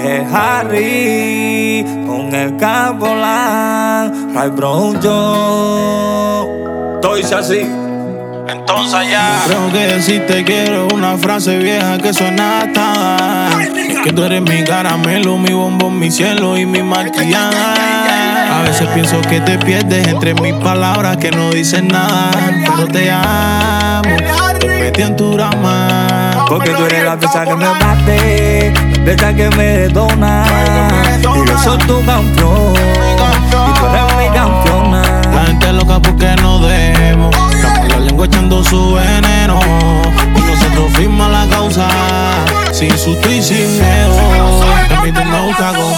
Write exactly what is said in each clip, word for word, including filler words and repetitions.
es Harry con el Capolán, Ray Brown yo. Estoy así. Entonces ya creo que decir te quiero es una frase vieja que suena hasta. Es que tú eres mi caramelo, mi bombón, mi cielo y mi malcriada. A veces pienso que te pierdes entre mis palabras que no dicen nada, pero te amo, te metí en tu drama. Porque tú eres la pieza que me bate, la pieza que me detona. Y yo soy tu campeón, y tú eres mi campeona. La gente loca porque no debemos, estamos la lengua echando su veneno. Y nosotros firmamos la causa, sin susto y sin miedo. A mí tú me gusta con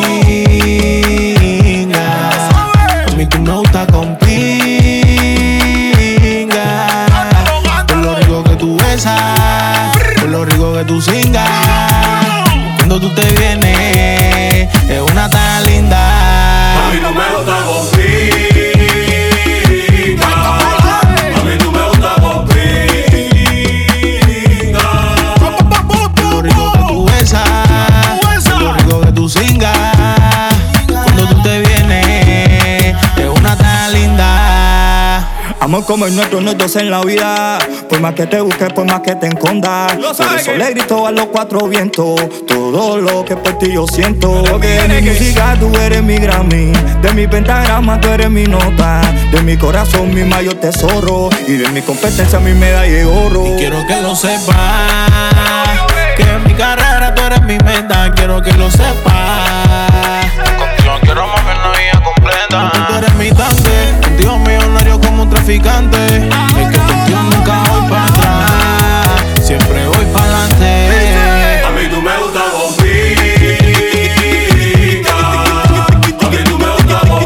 pinga, a mí tú me gusta con pinga. Por lo rico que tú besas, por lo rico que tú singas. Cuando tú te vienes, es una tan linda. A mí no me gusta con pinga. Cuando tú te vienes, es una tan linda. Amor como el nuestro, no hay dos en la vida. Por más que te busques, por más que te escondas. Por eso le grito a los cuatro vientos todo lo que por ti yo siento. Porque de mi música tú eres mi Grammy, de mi pentagrama tú eres mi nota, de mi corazón mi mayor tesoro, y de mi competencia mi medalla y oro. Y quiero que lo sepas, que en mi carrera tú eres mi meta. Quiero que lo sepas, contigo quiero mover la vida completa. Tú eres mi tanque, contigo millonario como un traficante. Es que contigo nunca voy para atrás, siempre voy para adelante. A mí tú me gusta con pinga, a mí tú me gusta con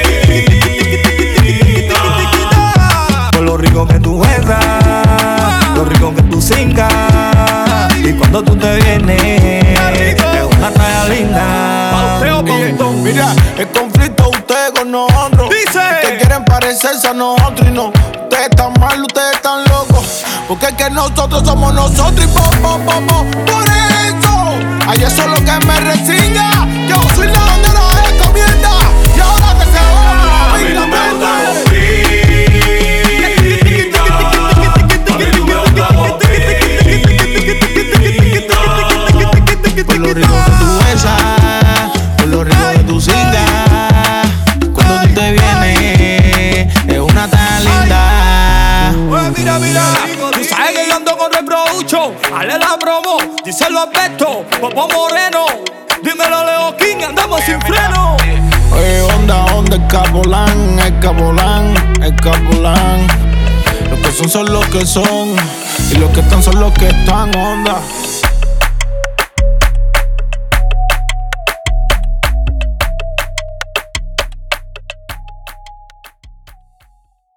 pinga. Por lo rico que tú besas, lo rico que tú singas. Y cuando tú te vienes, es una talla linda. Mira, el conflicto ustedes con nosotros. Dice que quieren parecerse a nosotros y no. Ustedes están mal, ustedes están locos. Porque es que nosotros somos nosotros y po, po, po, po. Por eso, ay, eso es lo que me resigna. Yo soy la bandera de la encomienda. Y ahora que se va, a mí no me gusta con pinga. A mí no me gusta con pinga. Por lo rico que tú besas, por lo rico que tú singas. Cuando tú te vienes, es una tan linda. Pues mira, mira, tú sabes que yo ando con el Broucho. Hale la promo, díselo a Beto, Popo Moreno. Dímelo Leo King, andamos sin freno. Oye, onda, onda, el Capolán, el Capolán, el Capolán. Los que son son los que son, y los que están son los que están, onda.